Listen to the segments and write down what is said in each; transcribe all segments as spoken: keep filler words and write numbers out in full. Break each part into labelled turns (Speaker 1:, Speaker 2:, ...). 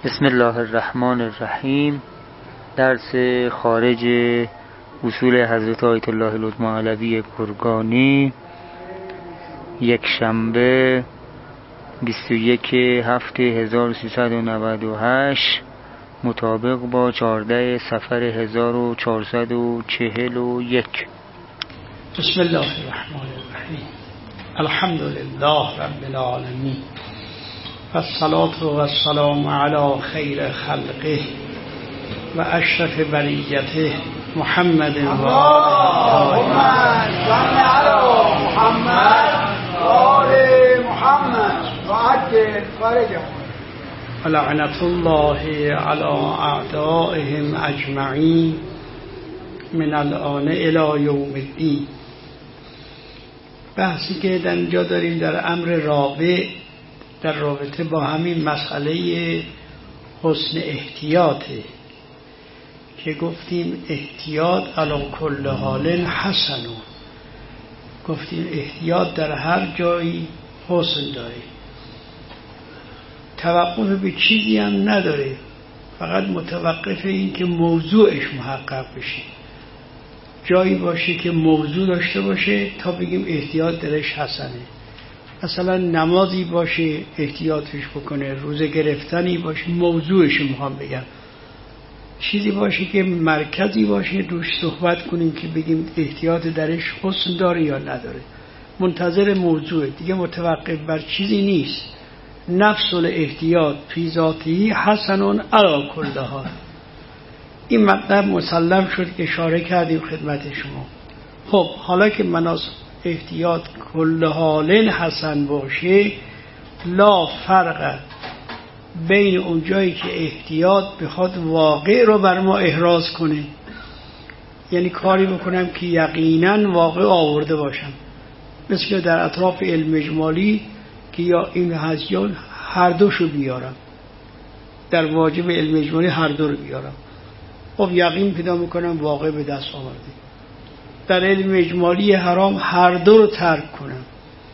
Speaker 1: بسم الله الرحمن الرحیم. درس خارج اصول حضرت آیت الله العظمی علوی گرگانی، یک شنبه بیست و یک هفته هزار و سیصد و نود و هشت مطابق با چهارده صفر هزار و چهارصد و چهل و یک.
Speaker 2: بسم الله الرحمن الرحیم. الحمد لله رب العالمین و الصلاة و السلام علی خیر خلقه و اشرف بریته محمد و
Speaker 3: اللهم صل علی محمد و آل محمد و عجل فرجهم.
Speaker 2: لعنت الله علی اعدائهم اجمعین من الآن الی یوم الدین. بحثی که در اینجا داریم در امر رابع در رابطه با همین مسئله حسن احتیاطه که گفتیم احتیاط علی کل حال حسن، گفتیم احتیاط در هر جایی حسن داره، توقف به چیزی هم نداره، فقط متوقف این که موضوعش محقق بشه، جایی باشه که موضوع داشته باشه تا بگیم احتیاط درش حسنه. مثلا نمازی باشه احتیاطش بکنه، روزه گرفتنی باشه موضوعش میخوام بگم، چیزی باشه که مرکزی باشه دوش صحبت کنیم که بگیم احتیاط درش حسن داره یا نداره، منتظر موضوع دیگه، متوقف بر چیزی نیست. نفس الاحتیاط فی ذاته حسن علی کل حال. این مطلب مسلم شد که اشاره کردیم خدمت شما. خب حالا که مناس احتیاط کل حال حسن باشه، لا فرق بین اون جایی که احتیاط بخواد واقع رو بر ما احراز کنه، یعنی کاری بکنم که یقینا واقع آورده باشم، مثل که در اطراف علم اجمالی که یا این هست یا هر دوشو بیارم، در واجب علم اجمالی هر دو رو بیارم، خب یقین پیدا میکنم واقع به دست آورده. در علم اجمالی حرام هر دو رو ترک کنم،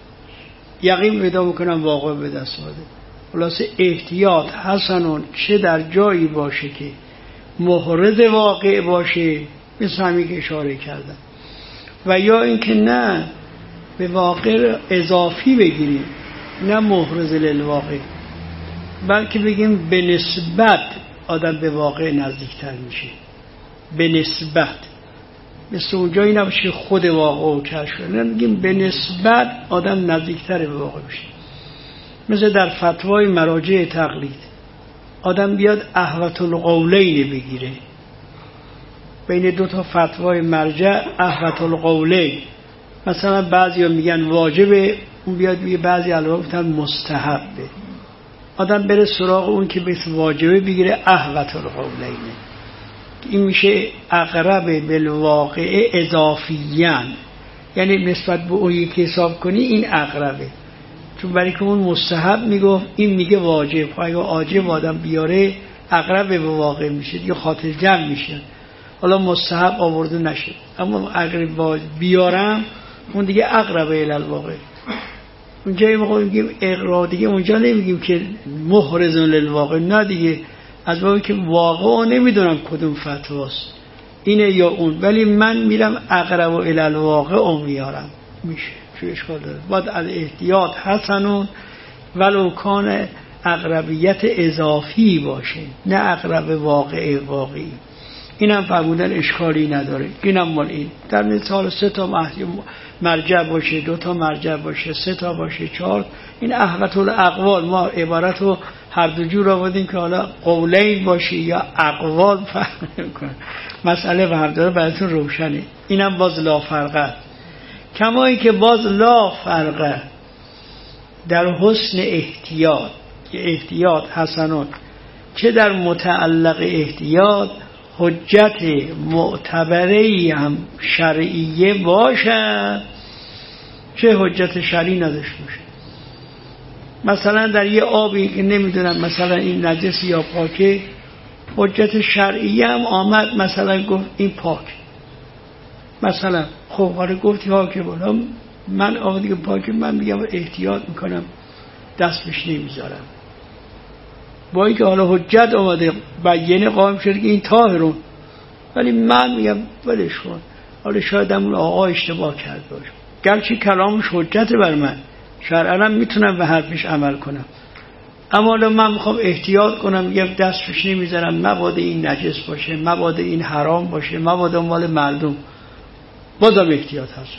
Speaker 2: یقین پیدا میکنم واقع به دست آورده. خلاصه احتیاط حسنون چه در جایی باشه که محرز واقع باشه، مثل همین که اشاره کردم، و یا اینکه نه به واقع اضافی بگیریم، نه محرز للواقع، بلکه بگیم به نسبت آدم به واقع نزدیکتر میشه، به نسبت، مثل اونجایی نباشه خود واقع و کشف کنه، نه بگیم به نسبت آدم نزدیکتر به واقع میشه. مثل در فتوای مراجع تقلید آدم بیاد احوط القولین بگیره، بین دو تا فتوای مرجع احوط القولین، مثلا بعضی ها میگن واجبه، اون بیاد میگه بعضی علاوه گفتن مستحبه، آدم بره سراغ اون که بهت واجبه بگیره احوط القولینه. این میشه اقرب بالواقع اضافیان، یعنی نسبت به اون یکی حساب کنی این اقربه، چون برای که اون مستحب میگفت این میگه واجب، اگه واجب آدم بیاره اقرب به واقع میشه دیگه، خاطر جمع میشه. حالا مستحب آورده نشه، اما اگر بیارم اون دیگه اقرب الی الواقع. اونجا موقع میگیم اقرا دیگه، اونجا نمیگیم که محرز للواقع، نه دیگه، از بابی که واقعا نمیدونم کدوم فتواست اینه یا اون، ولی من میرم اقرب الی الواقع اون میارم، میشه، چه اشکال داره؟ باید از احتیاط حسنون ولو کان اقربیت اضافی باشه، نه اقرب واقع واقعی. اینم فرمودن اشکالی نداره. اینم مال این در مثال سه تا مرجع باشه، دو تا مرجع باشه، سه تا باشه، چهار، این احوط الاقوال. ما عبارت رو هر دو جور آوردیم که حالا قولین باشه یا اقوال فرق نمی‌کنه، مسئله برداره براتون روشنه. اینم باز لا فرقه، کمایی که باز لا فرقه در حسن احتیاط، که احتیاط حسنات چه در متعلق احتیاط حجت معتبری هم شرعیه باشه، چه حجت شرعی نداشته باشه. مثلا در یه آبی که نمیدونم مثلا این نجس یا پاکه، حجت شرعیه هم آمد مثلا گفت این پاک، مثلا خب حالا گفتی پاکه، بالا من آقا دیگه پاکه، من میگم احتیاط میکنم دست بهش نمیذارم، با اینکه حالا حجت آمده بیانه قائم شده که این طاهرون، ولی من میگم ولش کن، حالا شاید اون آقا اشتباه کرد باشه، گرچه کلامش حجت بر من، شرعا میتونم به حرفش عمل کنم، اما حالا من میخوام احتیاط کنم، میگم دستش نمیذارم مبادا این نجس باشه، مبادا این حرام باشه، مبادا مال مردم، بازم احتیاط هست.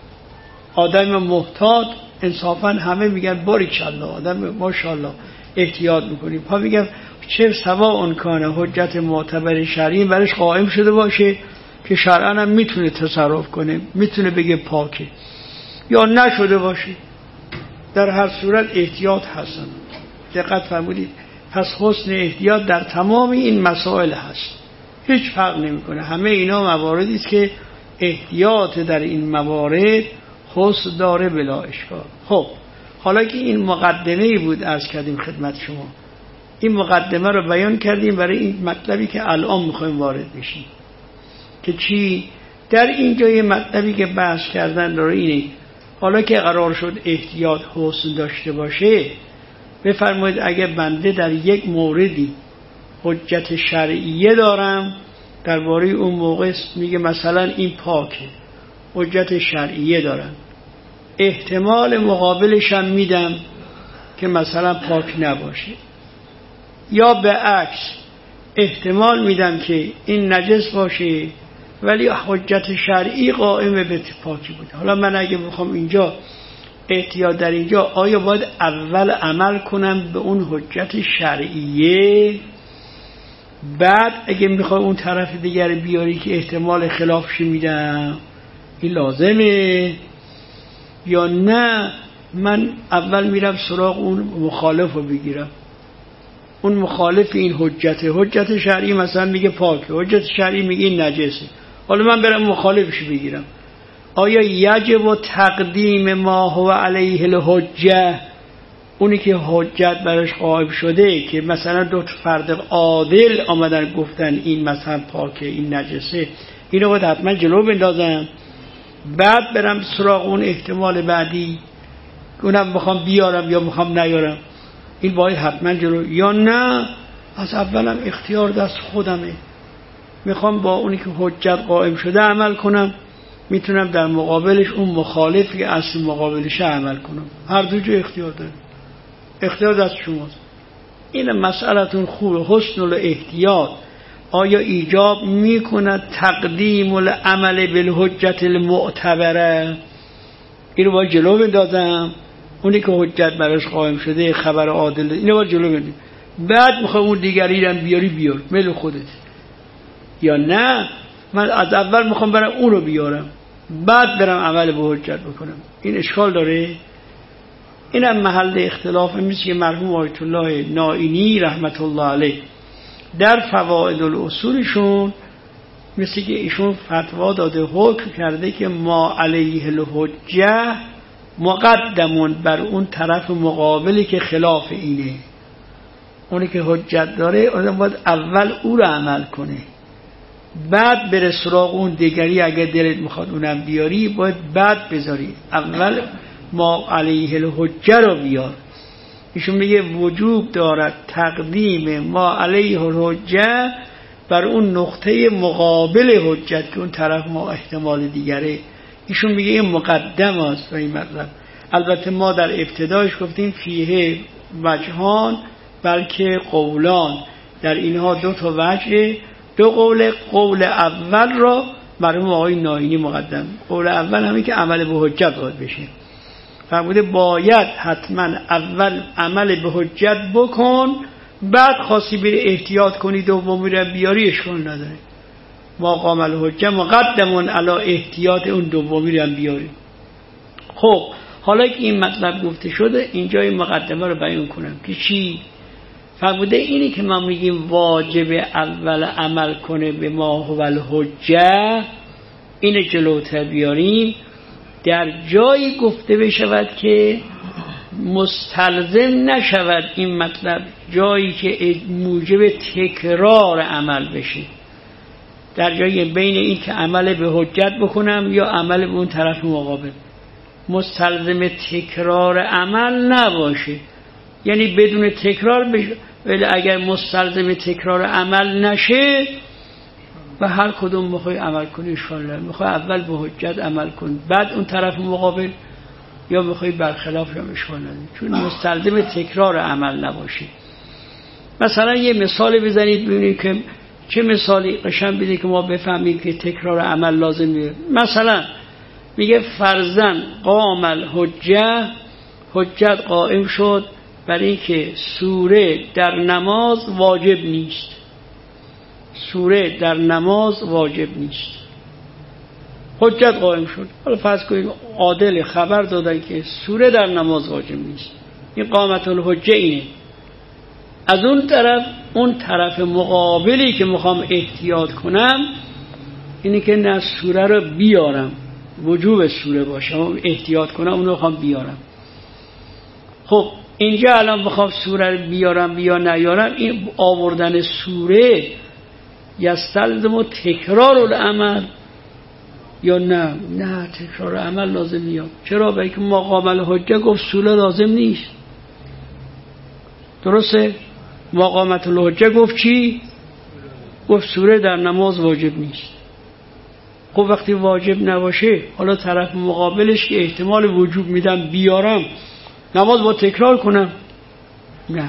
Speaker 2: آدم محتاط انصافا همه میگن باریکالله، آدم ماشاءالله احتیاط میکنیم. ها میگم چه سواء کانه حجت معتبر شرعی برش قائم شده باشه که شرعا هم میتونه تصرف کنه، میتونه بگه پاکه، یا نشده باشه، در هر صورت احتیاط هستن. دقت فرمودید؟ پس حسن احتیاط در تمام این مسائل هست، هیچ فرق نمیکنه. همه اینا مواردی است که احتیاط در این موارد حسن داره بلا اشکال. خب حالا که این مقدمه بود عرض کردیم خدمت شما، این مقدمه رو بیان کردیم برای این مطلبی که الان میخوایم وارد بشیم که چی؟ در اینجا یه مطلبی که بحث کردن داره اینه، حالا که قرار شد احتیاط حسن داشته باشه، بفرمایید اگه بنده در یک موردی حجت شرعیه دارم درباره اون موقع، میگه مثلا این پاکه، حجت شرعیه دارم، احتمال مقابلش هم میدم که مثلا پاک نباشه، یا به عکس احتمال میدم که این نجس باشه ولی حجت شرعی قائم به پاکی بوده. حالا من اگه بخوام اینجا احتیاط در اینجا، آیا باید اول عمل کنم به اون حجت شرعیه، بعد اگه میخوام اون طرف دیگر بیاری که احتمال خلافش میدم، این لازمه، یا نه من اول میرم سراغ اون مخالف رو بگیرم، اون مخالف این حجت حجت شرعی مثلا میگه پاکه، حجت شرعی میگه این نجسه، حالا من برم مخالفش بگیرم. آیا یجب تقدیم ما هو علیه الحجه، اونی که حجت براش قائم شده که مثلا دو فرد عادل آمدن گفتن این مثلا پاکه این نجسه، اینو باید حتما جلو بندازم، بعد برم سراغ اون احتمال بعدی اونم بخوام بیارم یا بخوام نیارم، این باید حتما جلو، یا نه از اولم اختیار دست خودمه، میخوام با اونی که حجت قائم شده عمل کنم، میتونم در مقابلش اون مخالفی که اصل مقابلش عمل کنم، هر دو جو اختیار دارم، اختیار دست شماست. این مسئلتون خوبه. حسن الاحتیاط آیا ایجاب میکند تقدیم العمل بالحجت المعتبره، این رو باید جلو بندازم، اونی که حجت براش قائم شده خبر عادل، اینو باید جلو بندازم، بعد میخوام اون دیگری رو بیاری بیار مل خودت، یا نه من از اول میخوام برم اون رو بیارم بعد برم عمل به حجت بکنم. این اشکال داره. اینم محل اختلاف میشه که مرحوم آیت الله نائینی رحمت الله علیه در فوائد الاصولشون مثل که ایشون فتوا داده، حکم کرده که ما علیه الحجه مقدمون بر اون طرف مقابلی که خلاف اینه، اونی که حجت داره آدم باید اول او رو عمل کنه، بعد بره سراغ اون دیگری، اگر دلت میخواد اونم بیاری باید بعد بذاری، اول ما علیه الحجه رو بیار. ایشون میگه وجوب دارد تقدیم ما علیه الحجه بر اون نقطه مقابل حجت که اون طرف ما احتمال دیگره، ایشون میگه این مقدم است و این مطلب. البته ما در ابتدایش گفتیم فیه وجهان بلکه قولان، در اینها دو تا وجه، دو قول، قول اول را مرحوم آقای نائینی مقدم، قول اول همین که عمل به حجت باید بشه، فرموده باید حتما اول عمل به حجت بکن، بعد خاصی بری احتیاط کنی دومی رو بیاری اشکال نداره، ما قام الحجه مقدمون علی احتیاط اون دومی رو بیاری. خب حالا که این مطلب گفته شده اینجا این مقدمه رو بیان کنم که چی؟ فرموده اینی که ما میگیم واجب اول عمل کنه به ما هو الحجه، اینو جلوتر بیاریم، در جایی گفته بشود که مستلزم نشود این مطلب جایی که موجب تکرار عمل بشه، در جایی بین این که عمل به حجت بکنم یا عمل به اون طرف مقابل مستلزم تکرار عمل نباشه، یعنی بدون تکرار بشه. ولی اگر مستلزم تکرار عمل نشه و هر کدوم بخوای عمل کنی اشکال نداره. میخوای اول به حجت عمل کن بعد اون طرف مقابل، یا میخوای برخلاف، هم اشکال نداره، چون مستلزم تکرار عمل نباشه. مثلا یه مثال بزنید ببینید که چه مثالی قشنگ بده که ما بفهمیم که تکرار عمل لازمه. مثلا میگه فرضاً قام الحجه، حجت قائم شد برای اینکه سوره در نماز واجب نیست. سوره در نماز واجب نیست. حجت قائم شد. حالا فرض کنید عادل خبر دادن که سوره در نماز واجب نیست. این قامت الحجه اینه. از اون طرف اون طرف مقابلی که میخوام احتیاط کنم اینه که نه سوره رو بیارم، وجوب سوره باشه، احتیاط کنم اونو میخوام بیارم. خب اینجا الان بخوام سوره رو بیارم یا نیارم، این آوردن سوره یستلزم و تکرار العمل یا نه؟ نه تکرار عمل لازم نیست. چرا؟ برای که مقام الحجه گفت سوره لازم نیست. درسته؟ مقامت الحجه گفت چی؟ گفت سوره در نماز واجب نیست. خب وقتی واجب نباشه، حالا طرف مقابلش که احتمال وجوب میدم بیارم، نماز با تکرار کنم؟ نه،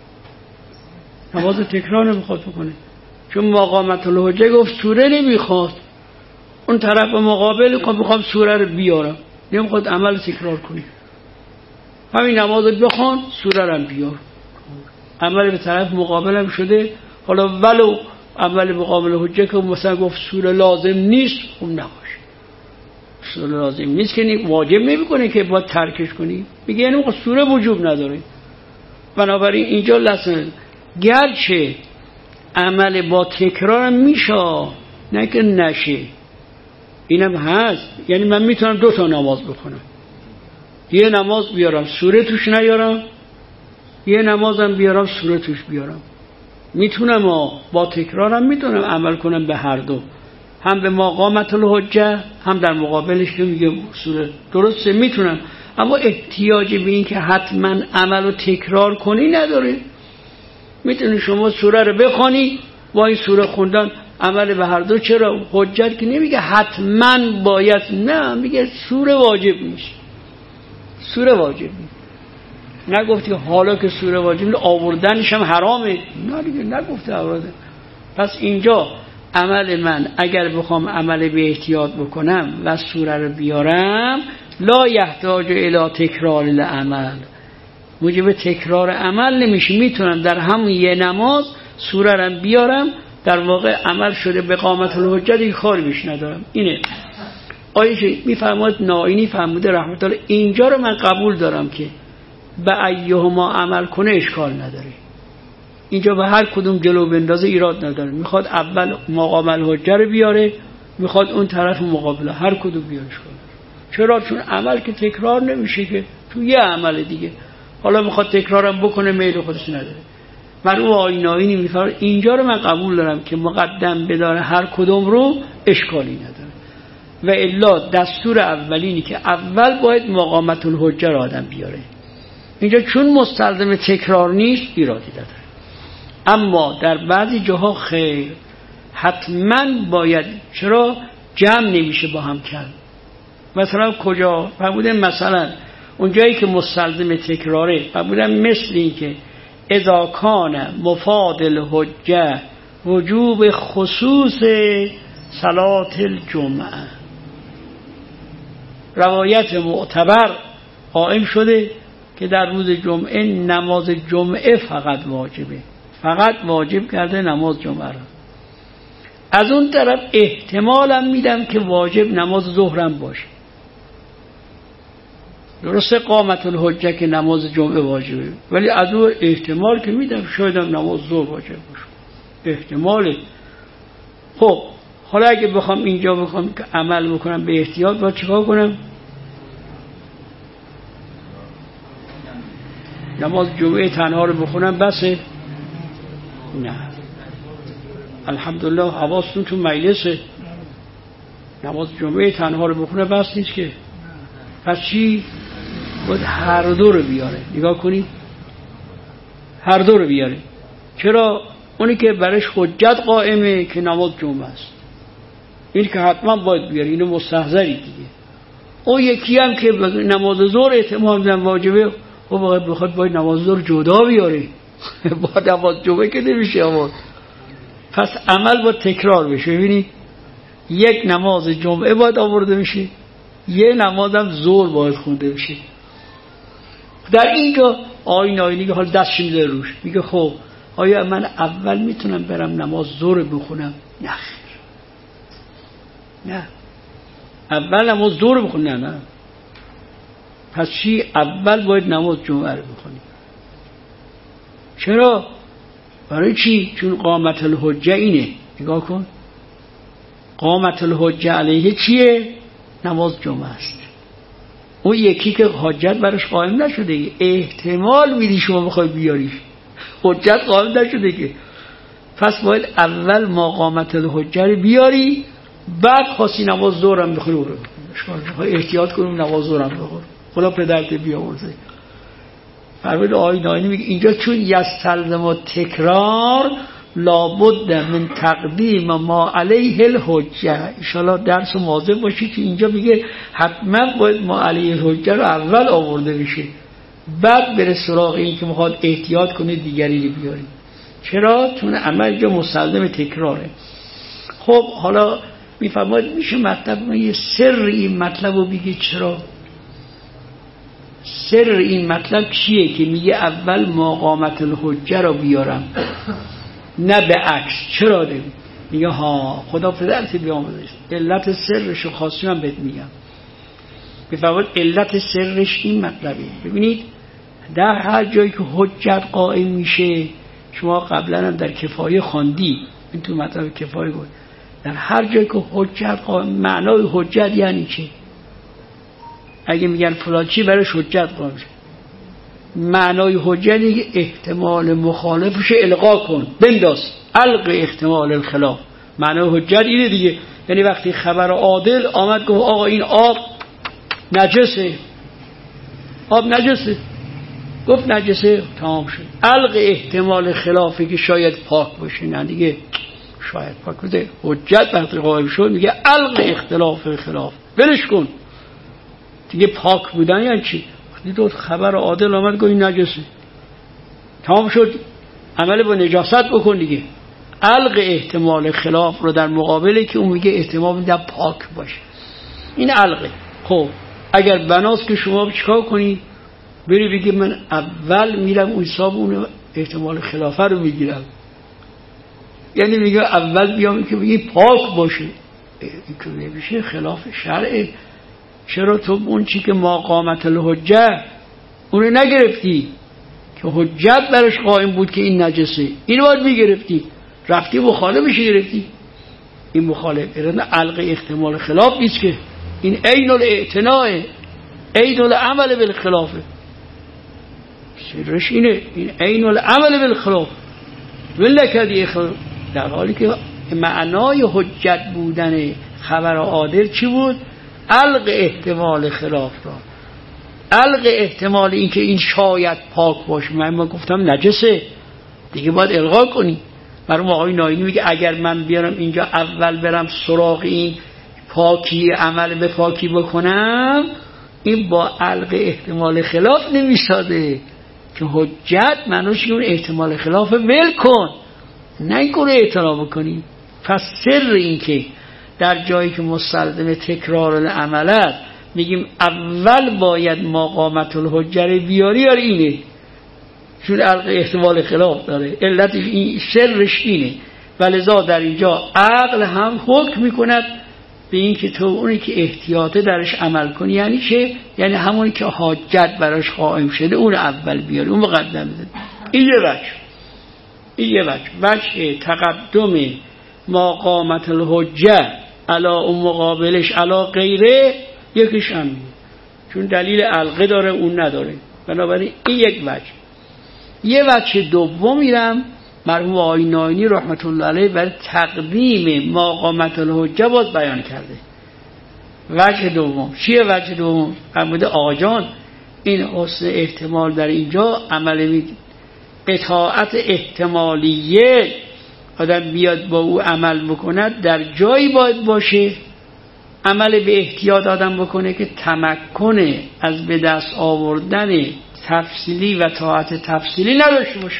Speaker 2: نماز تکرار نمیخواد بکنه، چون مقامت الحجه گفت سوره نمیخواد. اون طرف مقابل که میخوام سوره رو بیارم، نمیخواد عمل تکرار کنی، همین نماز رو بخوان سوره رو بیار. عمل به طرف مقابلم شده. حالا ولو عمل مقابل حجه که مثلا گفت سوره لازم نیست، خب نباشه، سوره لازم نیست که واجب نمیکنه که باید ترکش کنی، میگه یعنی سوره وجوب نداره. بنابراین اینجا لازم گرچه عمل با تکرار میشه نه که نشه، اینم هست. یعنی من میتونم دو تا نماز بکنم، یه نماز بیارم سوره توش نیارم، یه نمازم بیارم سوره توش بیارم. میتونم با تکرارم میتونم عمل کنم به هر دو، هم به مقامت الحجه هم در مقابلش که میگه سوره. درسته میتونم، اما احتیاج به این که حتما عمل رو تکرار کنی نداره. میتونی شما سوره رو بخوانی، با این سوره خوندن عمل به هر دو. چرا؟ حجت که نمیگه حتما باید، نه، میگه سوره واجب نیست. سوره واجب نیست. نگفتی حالا که سوره واجب نیست آوردنش هم حرامه، نه دیگه نگفته آورده. پس اینجا عمل من اگر بخوام عمل به احتیاط بکنم و سوره رو بیارم، لا یحتاج الی تکرار العمل، موجب تکرار عمل نمیشه. میتونم در همون یه نماز سوره رو بیارم، در واقع عمل شده به قامت الحجه، دیگه کاری بیش ندارم. اینه آیه میفرماید نائینی فرموده رحمت الله، اینجا رو من قبول دارم که به ایهما عمل کنه اشکال نداره. اینجا به هر کدوم جلو بندازه ایراد نداره. میخواد اول مقام الحجه رو بیاره، میخواد اون طرف مقابله، هر کدوم بیارش کنه. چرا؟ چون عمل که تکرار نمیشه که تو یه عمل دیگه. حالا میخواد تکرارم بکنه میل خودش نداره. من اون آینایی میفرم اینجا رو من قبول دارم که مقدم بداره هر کدوم رو اشکالی نداره. و الا دستور اولینی که اول باید مقامت الحجه رو آدم بیاره. اینجا چون مستلزم تکرار نیست ایرادی نداره. اما در بعضی جاها خیر، حتما باید. چرا؟ جمع نمیشه با هم کرد. مثلا کجا؟ فرمودن مثلا اون جایی که مستلزم تکراره، فرمودن مثل این که اذا کان مفاد الحجه وجوب خصوص صلات الجمعه، روایت معتبر قائم شده که در روز جمعه نماز جمعه فقط واجبه، فقط واجب کرده نماز جمعه را. از اون طرف احتمالم میدم که واجب نماز ظهرم باشه. درسته قامت الحجه که نماز جمعه واجبه، ولی از اون احتمال که میدم شاید هم نماز ظهر واجب باشه، احتماله. خب حالا اگه بخوام اینجا بخوام که عمل بکنم به احتیاط، باید چیکار کنم؟ نماز جمعه تنها رو بخونم بسه؟ نه، الحمدلله حواستون تو مجلسه. نماز جمعه تنها رو بخونه بس نیست که. پس چی؟ باید هر دو رو بیاره. نگاه کنید، هر دو رو بیاره. چرا؟ اونی که برش حجت قائمه که نماز جمعه است، این که حتما باید بیاری، اینو مستحضری دیگه. اون یکی هم که نماز ظهر احتمال میدن واجبه، او باید بخواد باید نماز ظهر جدا بیاره با نماز جمعه که نمیشه. اما پس عمل با تکرار بشه. ببینید یک نماز جمعه باید آورده بشه، یه نماز هم ظهر باید خونده بشه. در اینجا آیین آینی که حال دستش میده روش، میگه خب آیا من اول میتونم برم نماز ظهر بخونم؟ نه خیر، نه اول نماز ظهر بخونم. نه نه پس چی؟ اول باید نماز جمعه رو بخونی. چرا؟ برای چی؟ چون قامت الحجه اینه. نگاه کن، قامت الحجه علیه چیه؟ نماز جمعه است. اون یکی که حجت برش قائم نشده، احتمال میدی شما بخوای بیاریش، حجت قائم نشده که. پس باید اول ما قامت الحجه رو بیاری، بعد خاصی نماز ظهر هم بخونی. برو احتیاط کنیم نماز ظهر هم بخور، خدا پدرت بیاورده. فرمود آیین آینی میگه اینجا چون یستلزم تکرار لابد من تقدیم ما علیه الحجه. انشاءالله درس مواظب باشید که اینجا میگه حتما باید ما علیه الحجه رو اول آورده بشه، بعد بره سراغ این که میخواد احتیاط کنه دیگری رو بیاری. چرا؟ چون عمل اینجا مستلزم تکراره. خب حالا میفرماید میشه مطلب یه سر این مطلب رو بگه. چرا؟ سر این مطلب چیه که میگه اول مقامت الحجه رو بیارم نه به عکس؟ چرا ده؟ میگه ها خدا پدرت بیاموزش. علت سرش رو خاصی من بهت میگم. بفرمایید علت سرش این مطلبه. ببینید در هر جایی که حجت قائم میشه، شما قبلا هم در کفایه خواندی، این تو مطلب کفایه بود، در هر جایی که حجت قائم، معنای حجت یعنی چی؟ اگه میگن فلان چی برای حجت قائم شد، معنای حجت اینه که احتمال مخالفش الغا کن، بنداز، الغ احتمال الخلاف. معنای حجت اینه دیگه. یعنی وقتی خبر عادل آمد گفت آقا این آب نجسه، آب نجسه، گفت نجسه، تمام شد. الغ احتمال خلافی که شاید پاک باشه، نه دیگه شاید پاک بوده. حجت وقتی قائم شد میگه الغ اختلاف خلاف، ولش کن دیگه. پاک بودن یعنی چی؟ وقتی دو خبر عادل آمد گفت این نجسه، تمام شد، عمل با نجاست بکن دیگه. الغ احتمال خلاف رو در مقابله که اون میگه احتمال میده پاک باشه، این الغه. خب اگر بناست که شما چیکار کنی؟ بری بگی من اول میرم اون حساب اون احتمال خلافه رو میگیرم، یعنی میگه اول بیام که بگی پاک باشه، این که نمیشه، خلاف شرعه. چرا تو اون چی که ما قامت الحجه اونو نگرفتی که حجت برش قائم بود که این نجسه، اینو باید میگرفتی، رفتی مخالفش گرفتی. این مخالف ایران الغ احتمال خلاف نیست که، این عین الاعتناء، عین العمل بالخلافه. سرش اینه، این عین العمل بالخلاف ولکدی خلاف. در حالی که معنای حجت بودن خبر عادل چی بود؟ الغ احتمال خلاف را، الغ احتمال این که این شاید پاک باشه، من ما گفتم نجسه دیگه باید الغا کنی. برای آقای ناینی میگه اگر من بیارم اینجا اول برم سراغ این پاکی، عمل به پاکی بکنم، این با الغ احتمال خلاف نمیساده که حجت معنیش اون احتمال خلاف ول کن، نه این کنه اعتراف بکنی. پس سر این که در جایی که مستلزم تکرار العمل میگیم اول باید مقامت الحجه بیاری، یا اینه چون الغ احتمال خلاف داره، علتش این، سرش اینه. ولذا در اینجا عقل هم حکم میکند به این که تو اونی که احتیاطه درش عمل کنی. یعنی چه؟ یعنی همونی که حاجت براش قائم شده اون اول بیاری، اون مقدم بده. این یه وجه، این یه وجه وجه تقدم مقامت الحجه علا اون مقابلش علا غیره، یکیش همین، چون دلیل الغه داره اون نداره. بنابراین این یک وجه. یه وجه دوم میرم مرحوم آقای ناینی رحمت الله علیه برای تقدیم مقامت الحجه باز بیان کرده. وجه دوم چیه؟ وجه دوم فرموده آقا جان این حسن احتمال در اینجا عمل می اطاعت احتمالیه آدم بیاد با او عمل بکند در جایی باید باشه عمل به احتیاط آدم بکنه که تمکن از به دست آوردن تفصیلی و طاعت تفصیلی نداشته باشه.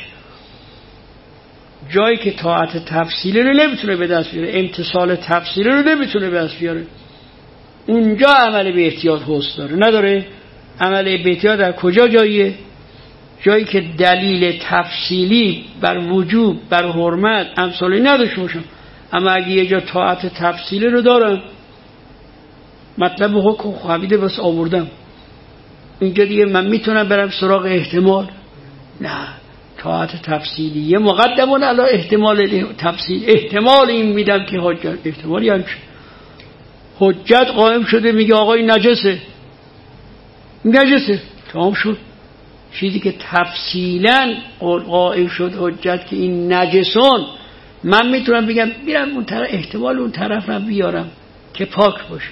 Speaker 2: جایی که طاعت تفصیلی رو نمیتونه به دست بیاره، امتثال تفصیلی رو نمیتونه به دست بیاره، اونجا عمل به احتیاط حس داره. نداره عمل به احتیاط در کجا جاییه؟ جایی که دلیل تفصیلی بر وجوب، بر حرمت امثالی نداشته باشم. اما اگه یه جا طاعت تفصیلی رو دارم، مطلب حکم خوابیده بس آوردم، اینجا دیگه من میتونم برم سراغ احتمال؟ نه، طاعت تفصیلیه مقدمون علی احتمال تفصیل. احتمال این میدم که حجت، احتمالی هم حجت قائم شده میگه آقا این نجسه، نجسه تمام شد. چیزی که تفصیلا قائم شد حجت که این نجسون، من میتونم بگم بیرم اون طرف، احتمال اون طرف رو بیارم که پاک باشه.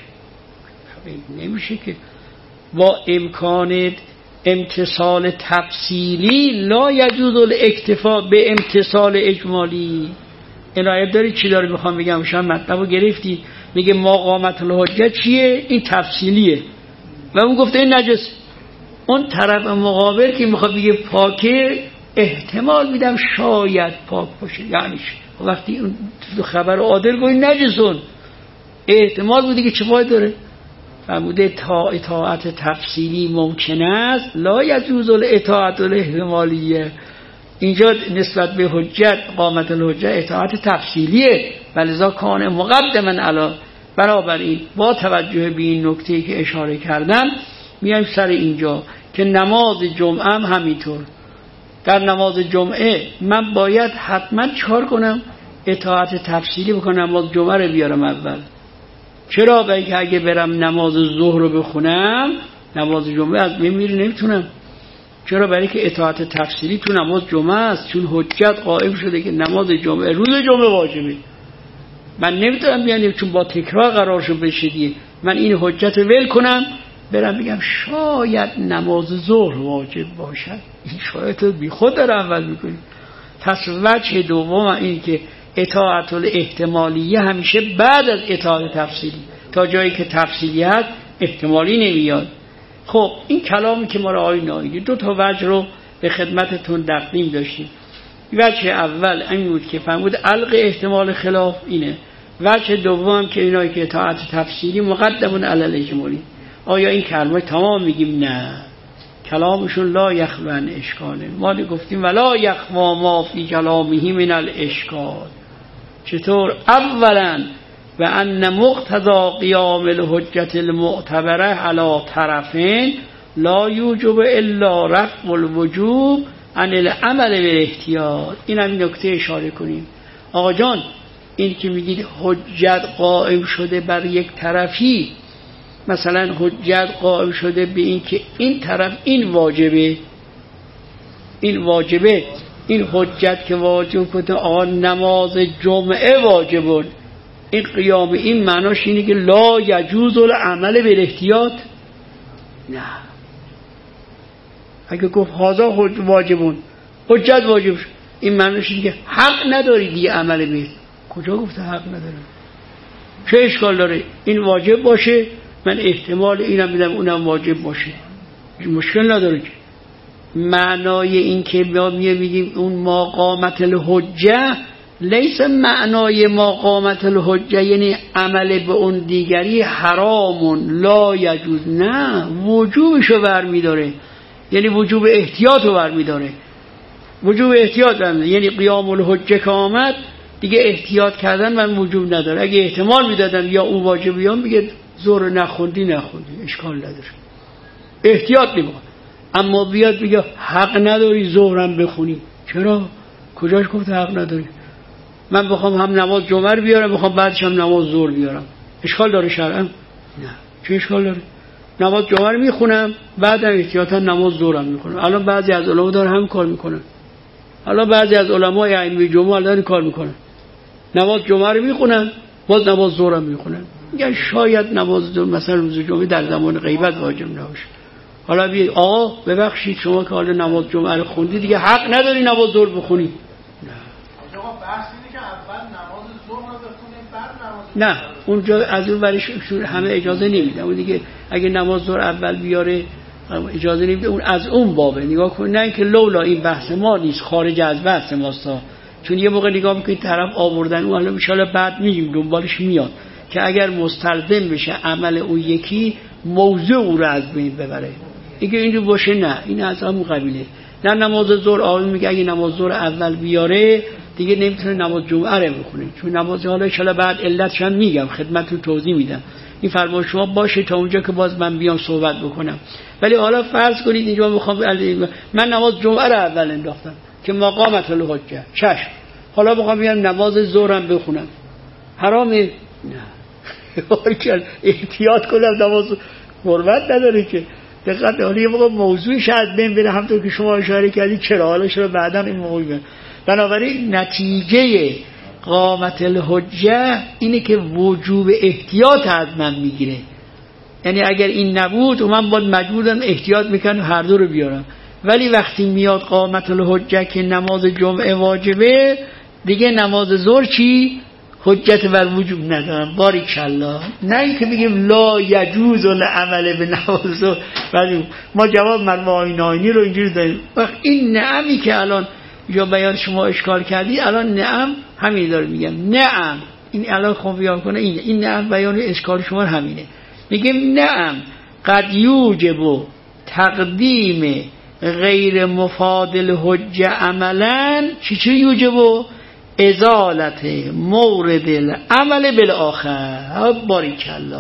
Speaker 2: نمیشه که با امکان امتصال تفصیلی لا یجوز الاکتفا به امتصال اجمالی. عنایت داری چی داره میخوام بگم؟ شما مطلب رو گرفتی. میگه ما قامت الحجت چیه؟ این تفصیلیه و اون گفته این نجس. اون طرف مقابل که میخواد بگه پاکه، احتمال میدم شاید پاک باشه. یعنی وقتی اون خبر عادل گوی نجسون، احتمال بوده که چه فایده داره؟ فرموده تا اطاعت تفصیلی ممکن است، لا یجوز الاطاعت الاحتمالیه. اینجا نسبت به حجت، قامت الحجت اطاعت تفصیلیه، ولذا کان مقدما علی. بنابراین با توجه به این نکته که اشاره کردم میایم سر اینجا که نماز جمعه هم همینطور. در نماز جمعه من باید حتما چکار کنم؟ اطاعت تفصیلی بکنم، نماز جمعه رو بیارم اول. چرا؟ برای که اگه برم نماز ظهر رو بخونم، نماز جمعه از بین میره، نمیتونم. چرا؟ برای که اطاعت تفصیلی تو نماز جمعه است، چون حجت قائم شده که نماز جمعه روز جمعه واجبه. من نمیتونم بیانیم چون با تکرار قرار شد بشه دیگه من این حجت رو ول کنم برم بگم شاید نماز ظهر واجب باشد. این شاید رو بی خود داره اول میکنیم. پس وجه دوم این که اطاعت الاحتمالیه همیشه بعد از اطاعت تفصیلی، تا جایی که تفصیلی هست احتمالی نمیاد. خب این کلامی که ما را آیین آیدی دو تا وجه رو به خدمتتون تقدیم داشتیم. وجه اول این بود که فرمود علق احتمال خلاف اینه. وجه دوم که اینایی که اطاعت تفصیلی مقدمون علی الاجمالی. آیا این کلمه تمام میگیم؟ نه، کلامشون لا یخوان اشکاله. ما گفتیم ولا یخوا ما فی کلامه من الاشکال. چطور؟ اولا و ان مقتضا قیام الحجت المعتبره علی طرفین لا یوجب الا رفع الوجوب عن العمل بالاحتیاط. این هم نکته اشاره کنیم. آقا جان این که میگید حجت قائم شده بر یک طرفی، مثلا حجت قائم شده به این که این طرف این واجبه، این واجبه، این حجت که واجب کنه آقا نماز جمعه واجبون، این قیام این معناش اینه که لا یجوز العمل بالاحتیاط؟ نه. اگه گفت هذا واجبون، حجت واجب، این معناش اینه که حق نداری دیگه عمل به. کجا گفته حق نداره؟ چه اشکال داره این واجب باشه، من احتمال اینم میدم اونم واجب باشه، مشکل نداره. که معنای این که ما میگیم اون ما قامت الحجه لیس معنای ما قامت الحجه یعنی عمل به اون دیگری حرامون لا یجوز، نه، وجوبشو برمیداره، یعنی وجوب احتیاطو برمیداره. وجوب احتیاط برمیداره یعنی قیام الحجه که آمد دیگه احتیاط کردن من وجوب نداره. اگه احتمال میدادم یا اون واجب یا میگه زور نخوندی نخوندی اشکال نداره، احتیاط نمیکنه. اما بیاد بگه حق نداری ظهرم بخونی، چرا؟ کجاش گفته حق نداری؟ من بخوام هم نماز جمعه رو بیارم بخوام بعدش هم نماز ظهر بیارم، اشکال داره شرعا؟ نه. چه اشکال داره؟ نماز جمعه رو میخونم بعدم احتیاطا نماز ظهرم میخونم. الان بعضی از علما داره هم کار میکنن. الان بعضی از علمای ائمه جمعه دارن کار میکنن، نماز جمعه رو میخونن باز نماز ظهر هم میخونن. میگن شاید نماز ظهر مثلا روز جمعه در زمان غیبت واجب نباشه، حالا بیا آقا ببخشید شما که حالا نماز جمعه رو خوندی دیگه حق نداری نماز ظهر بخونی. نه
Speaker 3: آقا بحث اینه که اول نماز ظهر رو بخونیم بعد نماز.
Speaker 2: نه اونجا از اون ورش همه اجازه نمیده. اون دیگه اگه نماز ظهر اول بیاره اجازه نمیده. اون از اون بابه. نگاه کن، نه اینکه لولا این بحث ما نیست، خارج از بحث ماست. چون یه موقع نگاه میکنید طرف آوردن اون، حالا ان شاءالله بعد میگیم دنبالش میاد که اگر مستلزم بشه عمل اون یکی موضوع او رو از بین ببره. اگه اینجور باشه نه، این از همون قبیله. نه نماز ظهر آقا میگه اگه نماز ظهر اول بیاره دیگه نمیتونه نماز جمعه رو بخونه، چون نماز حالا ان شاءالله بعد علتش هم میگم خدمتتون توضیح میدم. این فرمایش شما باشه تا اونجا که باز من بیام صحبت بکنم. ولی حالا فرض کنید اینجا میخوام من نماز جمعه رو اول انداختم که مقامت الحجه، چشم، حالا میخوام بیام نماز ظهرم بخونم، حرامه؟ نه. احتیاط کنم، نماز حرمت نداره که. دقت حالا یه موقع موضوعش از بین بره، همونطور که شما اشاره کردید چرا حالا چرا بعداً این موضوع بره. بنابراین نتیجه قامت الحجه اینه که وجوب احتیاط از من میگیره. یعنی اگر این نبود و من باید مجبورم احتیاط میکنم هر دو رو بیارم. ولی وقتی میاد قامت الحجه که نماز جمعه واجبه، دیگه نماز ظهر چی؟ حجت بر وجوب ندارم. باریکالله. نه اینکه بگیم لا یجوز العمل به نماز ظهر. ولی ما جواب مرمومی ناینی رو اینجوری داریم. وقت این نعمی که الان یا بیان شما اشکال کردی، الان نعم همین داره میگم. نعم این الان خوب بیان کنه این این نعم بیان اشکال شما همینه. میگیم نعم قد یوجب تقدیم غیر مفاضل حجه عملا. چی چی یوجب؟ ازالت مورد العمل بالآخر. باریکالله.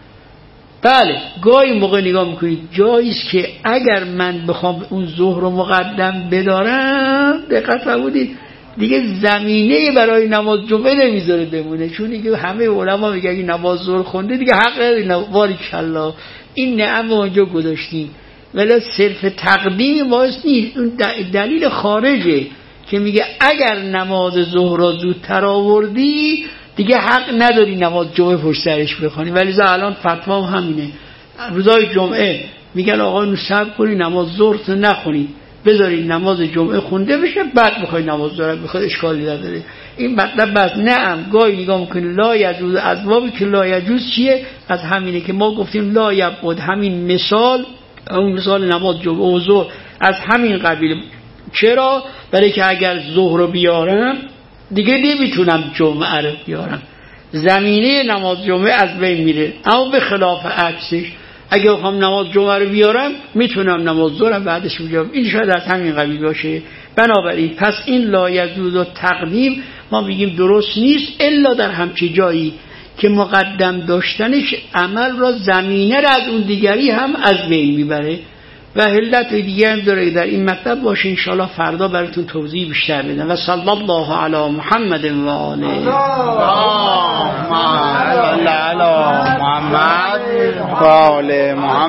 Speaker 2: بله گاهی موقع نگاه میکنید جاییست که اگر من بخوام اون ظهر رو مقدم بدارم، دقت فرمودید دیگه زمینه برای نماز جمعه نمیذاره بمونه، چون دیگه همه علما میگن اگه نماز ظهر خونده دیگه حق نداره. باریکالله. این نعم اونجا گذاشتیم، ولی صرف تقدیم واسه نیست، اون دلیل خارجه که میگه اگر نماز ظهر را زودتر آوردی دیگه حق نداری نماز جمعه پشت سرش بخونی. ولی الان فتوا همینه، روزای جمعه میگن آقا اینو صبر کنی نماز ظهر رو نخونی، بذاری نماز جمعه خونده بشه بعد بخوای نماز ظهر بخوای، اشکالی نداره. این مطلب بس نعم گاهی نگاه میکنی لا یجوز. از بابی که لا یجوز چیه؟ از همینه که ما گفتیم لا یبعد، همین مثال اون مثال نماز جمعه و ظهر از همین قبیل. چرا؟ برای که اگر ظهر رو بیارم دیگه نمیتونم جمعه رو بیارم، زمینه نماز جمعه از بین میره. اما به خلاف عکسش اگه بخوام نماز جمعه رو بیارم میتونم نماز ظهر بعدش بیارم. این شاید از همین قبیل باشه. بنابراین پس این لا یجوز و تقدیم ما میگیم درست نیست الا در همچی جایی که مقدم داشتنش عمل را زمینه را از اون دیگری هم از بین میبره. و علت دیگه هم داره در این مطلب باشه، انشاءالله فردا براتون توضیح بیشتر بدم. و صلی الله علی محمد و آله.
Speaker 3: اللهم صل علی محمد و آل محمد.